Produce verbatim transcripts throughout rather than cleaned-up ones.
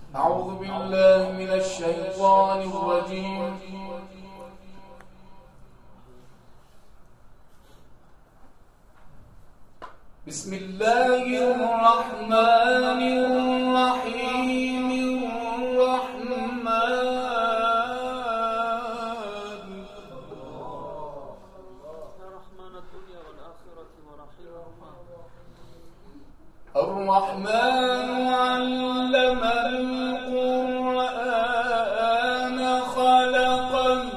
أعوذ بالله من الشيطان الرجيم. بسم الله الرحمن الرحيم. الرحمن رحمن الدنيا والآخرة ورحيمهما. الرحمن علم القرآن خلق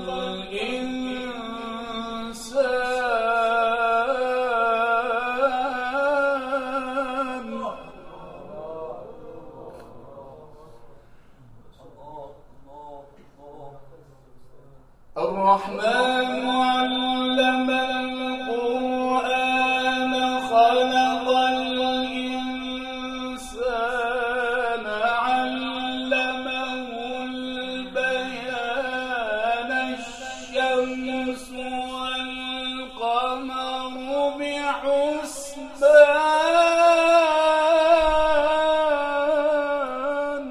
الإنسان. الرحمن علم القرآن خلق الإنسان علمه البيان. الشمس والقمر بحسبان.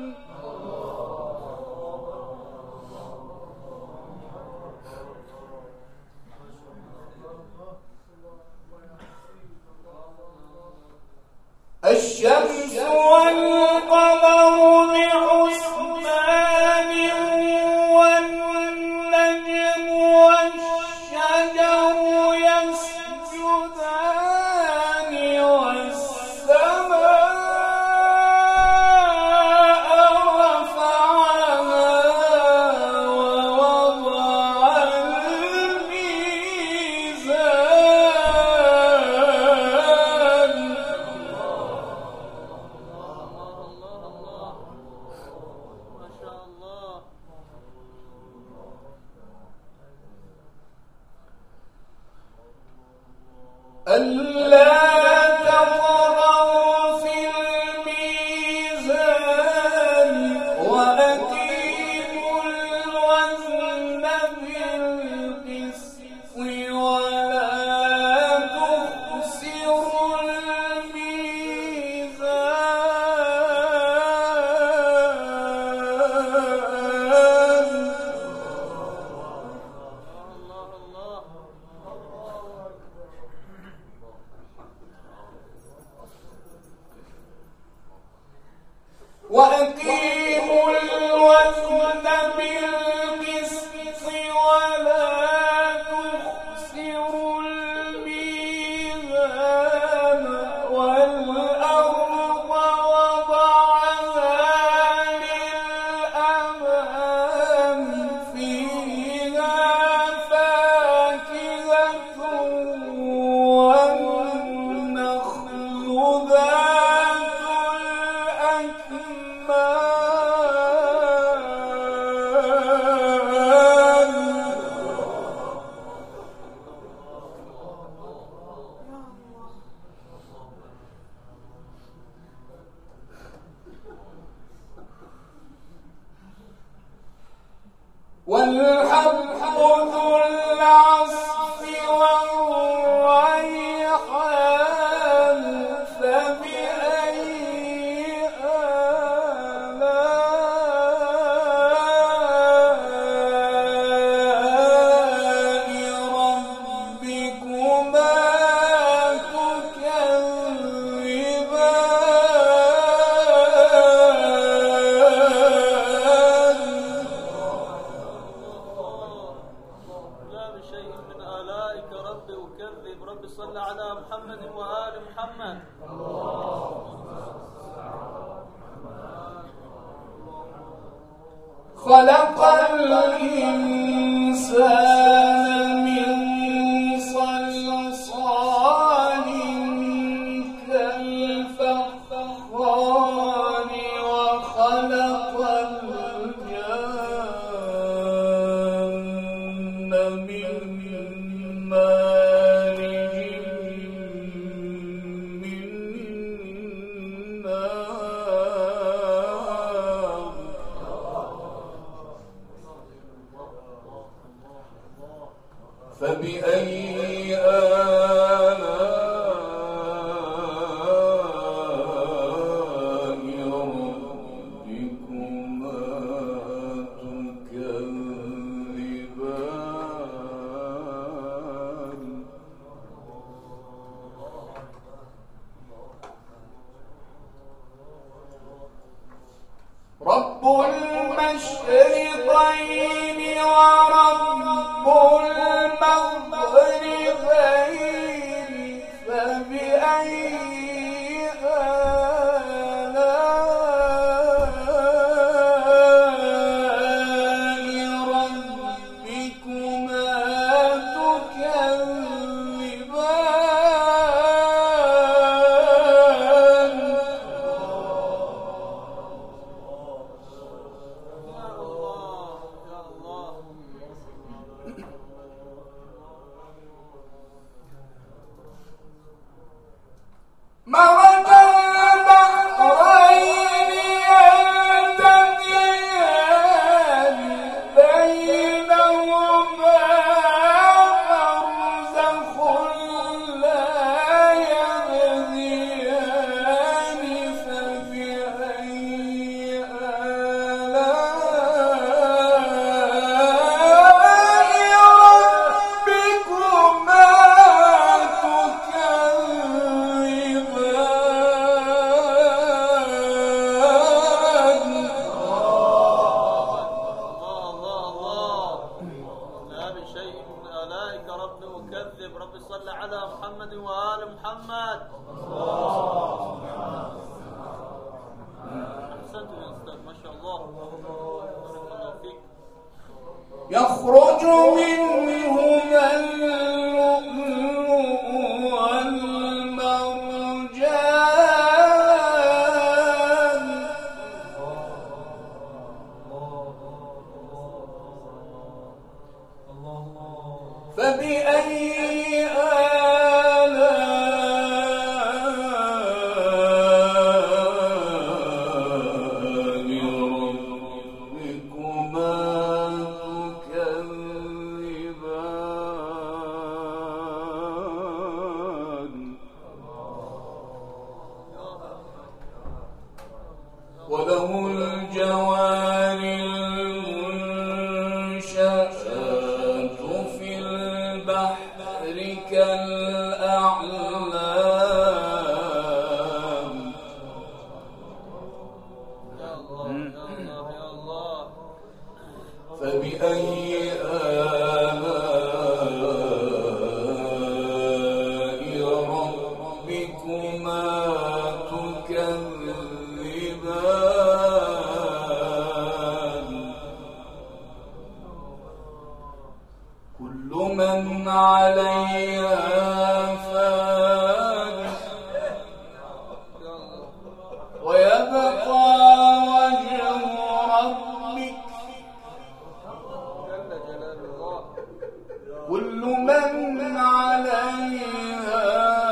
الشمس والقمر بحسبان. والنجم والشجر يسجدان. والسماء رفعها ووضع الميزان. ما شاء الله. ألا تطغوا في الميزان وأقيموا الوزن بالقسط ولا تخسروا الميزان. الله الله. وأقيموا الوزن بالقسط ولا تخسروا الميزان. والأرض وضعها للأنام. فيها فاكهة والنخل ذات الأكمام. والحب ذو العصف والريحان. فبأي آلاء ربكما تكذبان. لا بشيء من آلائك ربي أكذب. رب صل على محمد وآل محمد. خلق الإنسان من صلصال كالفخار. وخلق الجن من مارج من نار. فبأي آلاء ربكما المشرقين ورب المغربين فبأي يخرج منهما اللؤلؤ والمرجان فبأي وله الجوار المنشآت في البحر كالأعلام فبأي آلاء ربكما تكذبان كل من عليها فان ويبقى وجه ربك كل من عليها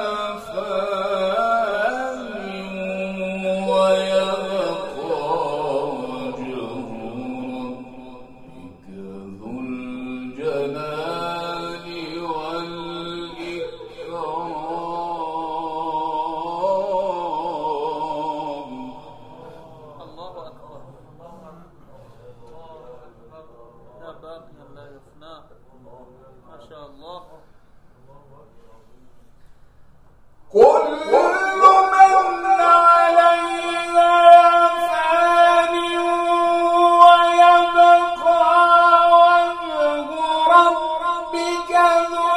فان ويبقى وجه ربك ذو الجلال والإكرام. الله أكبر. لا باقي لا يفنى. ما شاء الله. كل من عليها فان ويبقى وجه ربك ذو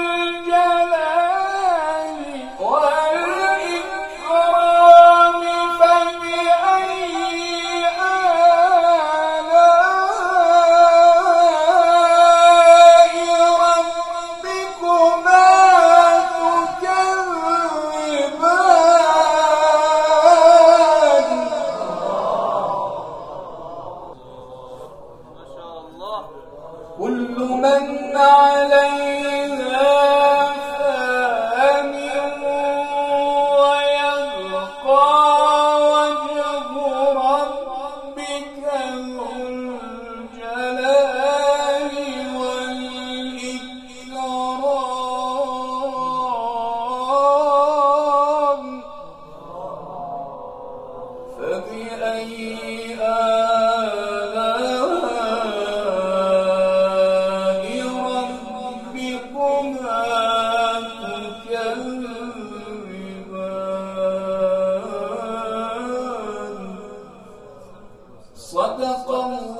الجلال والإكرام فبأي آلاء ربكما كل من عليها فان ويبقى وجه ربك ذو الجلال والإكرام فبأي صدق الله